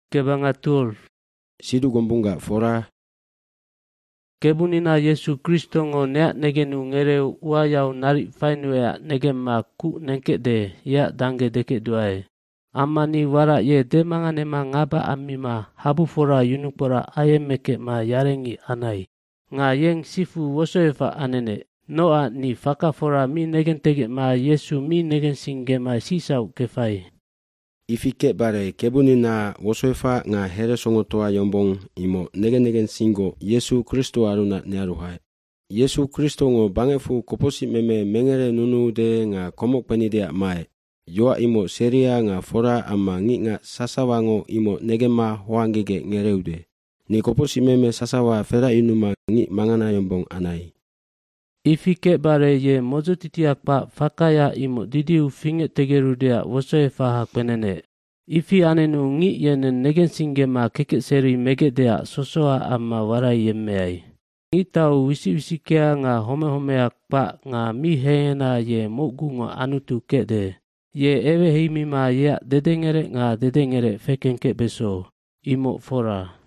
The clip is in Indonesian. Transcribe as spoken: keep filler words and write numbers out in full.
Kebangatul. Sidu gombunga fora. Kebunina Yesu Kristo ngo nea negenu ngere uayau narik fainwea negema ku nengke de ya dange deke duai. Amani wara ye demangane ma ngaba amima habu fora yunupora ayemeke ma yarengi anai. Nga yeng sifu wosoefa anene. Noa ni faka fora mi negen tege ma Yesu mi negen singe ma sisau kefai. Ifike bare kebunina wosoefa nga here songotoa yombong imo negen negen singo Yesu Kristo aruna nearuhai. Yesu Kristo ngo bangefu koposi meme mengere nunu de nga komok penidea mae. Yoa imo seria nga fora ama ngi nga sasawango imo negema hoangege ngereude. Ni koposi meme sasawa fera inuma ngi mangana yombong anai. Ifike bare ye mozo titiak pa fakaya imo didiu finge tegerudea wosoefa hakpenene. Ifi anenu ngi yenen negen singe ma keke seri megedea sosoa ama warai yemeai. Ngi tau wisi wisikea nga home homeak pa nga mi hena ye mogungo anutu kede. Ye ewe heimi ma ye dedengere nga dedengere fekenke beso. Imo fora.